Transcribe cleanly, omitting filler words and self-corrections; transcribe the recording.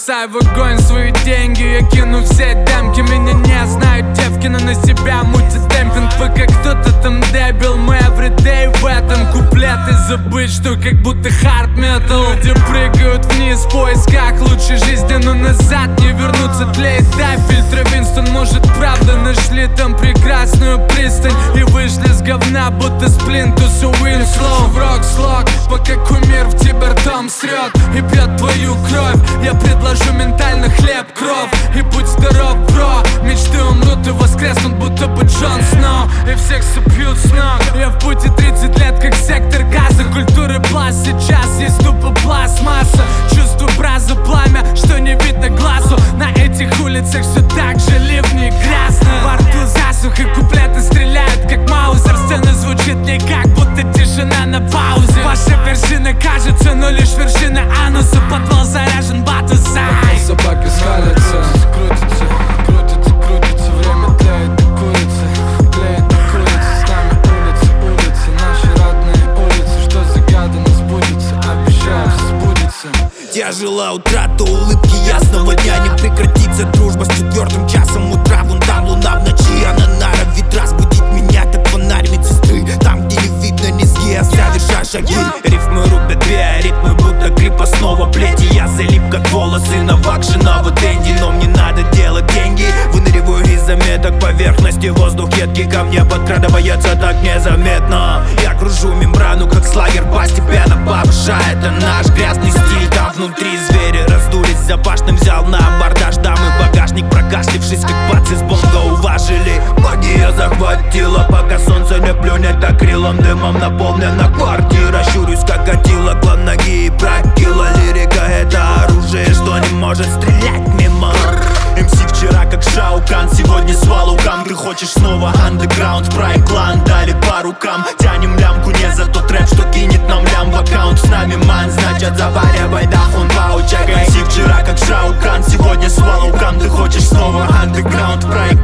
Бросай в огонь свои деньги, я кину все демки. Меня не знают девки, но на себя мутит демпинг. Пока кто-то там дебил, мы everyday в этом. Куплеты забыть, что как будто hard metal. Люди прыгают вниз в поисках лучшей жизни, но назад не вернуться. Тлеет да, фильтр Винстон, может правда нашли там прекрасную пристань и вышли с говна, будто с плинтуса Уинслоу. В рок-слог, пока кумир в тебя ртом срет и пьет твою кровь. Я предложу ментально хлеб, кровь и будь здоров, бро. Мечты умрут и воскреснут, будто бы Джон Сноу, и всех сопьют с ног. Я в пути 30 лет, как сектор газа. Культуры пласт, сейчас есть тупо пластмасса. Чувствую браза, пламя, что не видно глазу. На этих улицах все так же ливни и грязно. Во рту засух и куплеты стреляют, как маузер. Сцена звучит не как будто тишина на паузе. Ваша вершина кажется, но лишь вершина ануса. Подвал заряжен, бату зай. Собаки скалятся, крутятся, крутятся, крутятся. Время тлеет и курица, тлеет и курица. С нами улицы, улицы, наши родные улицы. Что загадано сбудется, обещаю, сбудется. Тяжела утрата улыбки ясного дня. Не прекратится дружба с 4 часом утра. Вон там луна в ночи, она норовит разбудить меня, как фонарь медсестры. Там, где не видно низги, я соверша шаги. Рифмы рубят биоритмы, будто крепостного плети. Я залип, как волосы на вакшиного Дэнди. Но мне надо делать деньги. Выныриваю из заметок поверхности. Воздух едкий, ко мне подкрадывается так незаметно. Я кружу мембрану, как слагер, постепенно повышая. Это наш грязный стиль. Там внутри звери раздулись, за башням взял на абордаж дамы багажник, прокашлившись, как бац из бонга уважили. Магия захватила, пока солнце не плюнет акрилом. Дымом наполнена квартира. Щурюсь, как Атила, клан ноги и прокила. Лирика — это оружие, что не может стрелять мимо. МС вчера как Шаукан, сегодня с Валукам. Ты хочешь снова андеграунд, прайм клан дали по рукам. Тянем лямку не за тот рэп, что кинет нам лям в аккаунт. С нами ман, значит запаря он паучак. МС вчера как Шаукан, сегодня с Валукам. Ты хочешь снова андеграунд, прайм